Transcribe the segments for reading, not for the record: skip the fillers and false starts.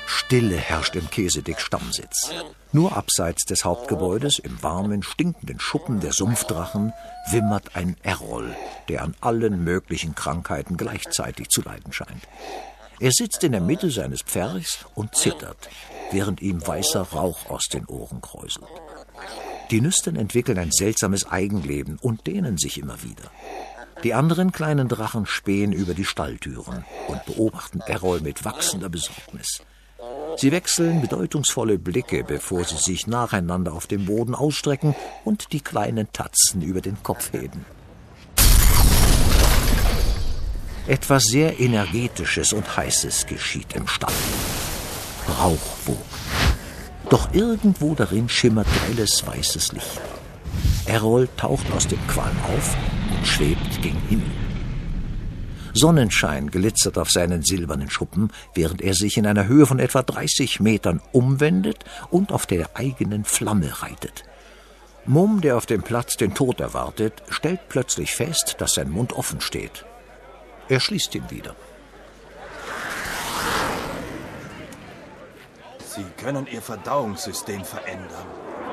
Stille herrscht im Käsedick-Stammsitz. Nur abseits des Hauptgebäudes, im warmen, stinkenden Schuppen der Sumpfdrachen, wimmert ein Errol, der an allen möglichen Krankheiten gleichzeitig zu leiden scheint. Er sitzt in der Mitte seines Pferchs und zittert, während ihm weißer Rauch aus den Ohren kräuselt. Die Nüstern entwickeln ein seltsames Eigenleben und dehnen sich immer wieder. Die anderen kleinen Drachen spähen über die Stalltüren und beobachten Errol mit wachsender Besorgnis. Sie wechseln bedeutungsvolle Blicke, bevor sie sich nacheinander auf dem Boden ausstrecken und die kleinen Tatzen über den Kopf heben. Etwas sehr Energetisches und Heißes geschieht im Stall. Rauchwogen. Doch irgendwo darin schimmert grelles weißes Licht. Errol taucht aus dem Qualm auf und schwebt gen Himmel. Sonnenschein glitzert auf seinen silbernen Schuppen, während er sich in einer Höhe von etwa 30 Metern umwendet und auf der eigenen Flamme reitet. Mumm, der auf dem Platz den Tod erwartet, stellt plötzlich fest, dass sein Mund offen steht. Er schließt ihn wieder. Sie können Ihr Verdauungssystem verändern.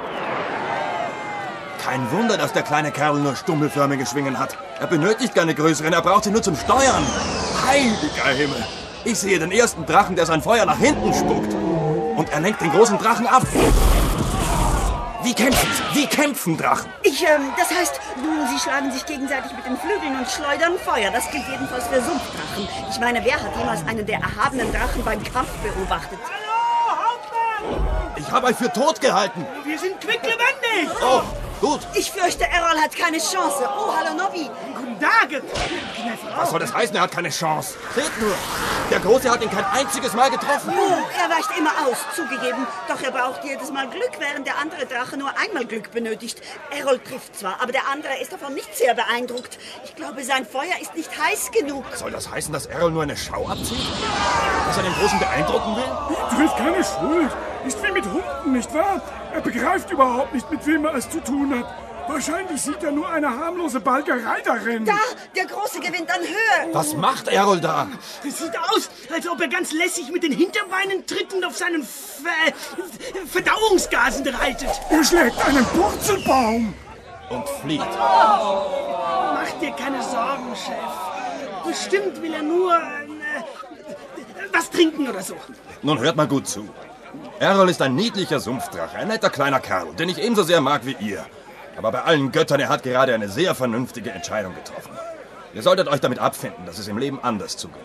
Kein Wunder, dass der kleine Kerl nur stummelförmige Schwingen hat. Er benötigt keine größeren, er braucht sie nur zum Steuern. Heiliger Himmel! Ich sehe den ersten Drachen, der sein Feuer nach hinten spuckt. Und er lenkt den großen Drachen ab. Wie kämpfen Sie? Wie kämpfen Drachen? Das heißt, sie schlagen sich gegenseitig mit den Flügeln und schleudern Feuer. Das gilt jedenfalls für Sumpfdrachen. Ich meine, wer hat jemals einen der erhabenen Drachen beim Kampf beobachtet? Hallo, Hauptmann! Ich habe euch für tot gehalten. Wir sind quicklebendig! Oh, gut. Ich fürchte, Errol hat keine Chance. Oh, hallo, Nobby. Guten Tag! Was soll das heißen, er hat keine Chance? Seht nur, der Große hat ihn kein einziges Mal getroffen. Oh, er weicht immer aus, zugegeben. Doch er braucht jedes Mal Glück, während der andere Drache nur einmal Glück benötigt. Errol trifft zwar, aber der andere ist davon nicht sehr beeindruckt. Ich glaube, sein Feuer ist nicht heiß genug. Soll das heißen, dass Errol nur eine Schau abzieht? Dass er den Großen beeindrucken will? Trifft keine Schuld. Ist wie mit Hunden, nicht wahr? Er begreift überhaupt nicht, mit wem er es zu tun hat. Wahrscheinlich sieht er nur eine harmlose Balgerei darin. Da, der Große gewinnt an Höhe. Was macht Errol da? Es sieht aus, als ob er ganz lässig mit den Hinterbeinen trittend auf seinen Verdauungsgasen reitet. Er schlägt einen Purzelbaum. Und flieht. Mach dir keine Sorgen, Chef. Bestimmt will er nur was trinken oder so. Nun hört mal gut zu. Errol ist ein niedlicher Sumpfdrache, ein netter kleiner Kerl, den ich ebenso sehr mag wie ihr. Aber bei allen Göttern, er hat gerade eine sehr vernünftige Entscheidung getroffen. Ihr solltet euch damit abfinden, dass es im Leben anders zugeht.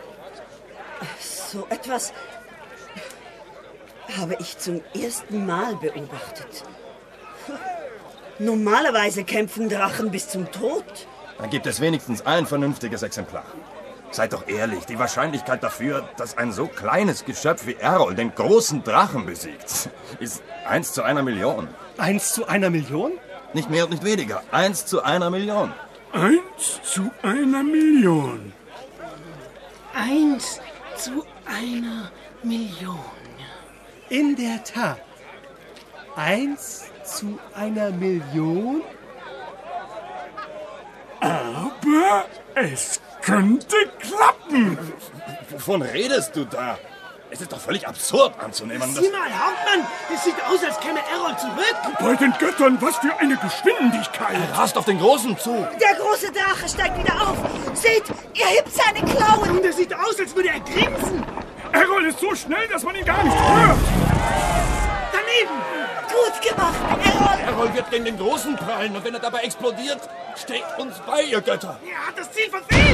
So etwas habe ich zum ersten Mal beobachtet. Normalerweise kämpfen Drachen bis zum Tod. Dann gibt es wenigstens ein vernünftiges Exemplar. Seid doch ehrlich, die Wahrscheinlichkeit dafür, dass ein so kleines Geschöpf wie Errol den großen Drachen besiegt, ist 1 zu 1 Million. 1 zu 1 Million? Nicht mehr und nicht weniger. 1 zu 1 Million. 1 zu 1 Million. 1 zu 1 Million. In der Tat. 1 zu 1 Million? Aber es könnte klappen. Wovon redest du da? Es ist doch völlig absurd anzunehmen, dass... Sieh mal, Hauptmann, es sieht aus, als käme Errol zurück. Bei den Göttern, was für eine Geschwindigkeit. Er rast auf den Großen zu. Der große Drache steigt wieder auf. Seht, er hebt seine Klauen. Und es sieht aus, als würde er grinsen. Errol ist so schnell, dass man ihn gar nicht hört. Daneben. Gut gemacht, Errol. Errol wird gegen den Großen prallen und wenn er dabei explodiert, steht uns bei, ihr Götter. Er hat das Ziel verfehlt.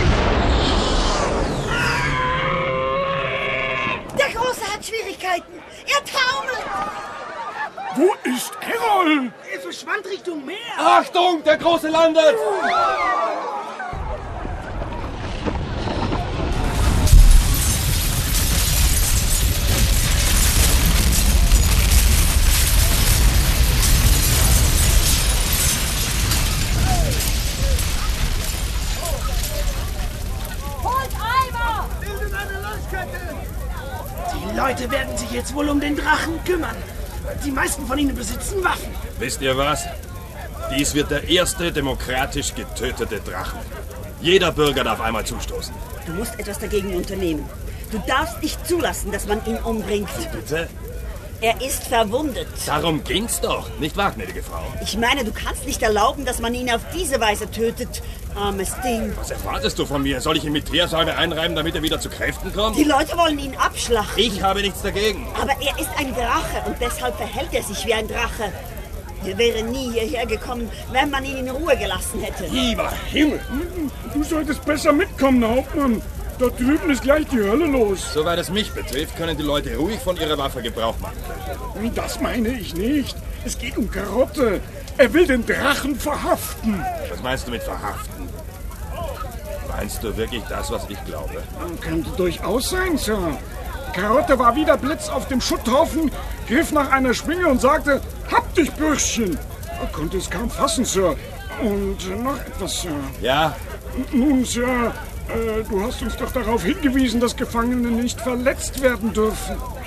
Der Große hat Schwierigkeiten. Er taumelt. Wo ist Errol? Er verschwand Richtung Meer. Achtung, der Große landet! Die Leute werden sich jetzt wohl um den Drachen kümmern. Die meisten von ihnen besitzen Waffen. Wisst ihr was? Dies wird der erste demokratisch getötete Drachen. Jeder Bürger darf einmal zustoßen. Du musst etwas dagegen unternehmen. Du darfst nicht zulassen, dass man ihn umbringt. Bitte? Er ist verwundet. Darum ging's doch, nicht wahr, gnädige Frau? Ich meine, du kannst nicht erlauben, dass man ihn auf diese Weise tötet. Armes Ding. Was erwartest du von mir? Soll ich ihn mit Teersalbe einreiben, damit er wieder zu Kräften kommt? Die Leute wollen ihn abschlachten. Ich habe nichts dagegen. Aber er ist ein Drache und deshalb verhält er sich wie ein Drache. Er wäre nie hierher gekommen, wenn man ihn in Ruhe gelassen hätte. Lieber Himmel! Du solltest besser mitkommen, Hauptmann. Dort drüben ist gleich die Hölle los. Soweit es mich betrifft, können die Leute ruhig von ihrer Waffe Gebrauch machen. Das meine ich nicht. Es geht um Karotte. Er will den Drachen verhaften. Was meinst du mit verhaften? Meinst du wirklich das, was ich glaube? Könnte durchaus sein, Sir. Karotte war wie der Blitz auf dem Schutthaufen, griff nach einer Schwinge und sagte, hab dich, Bürschchen. Er konnte es kaum fassen, Sir. Und noch etwas, Sir. Ja? Nun, Sir, du hast uns doch darauf hingewiesen, dass Gefangene nicht verletzt werden dürfen.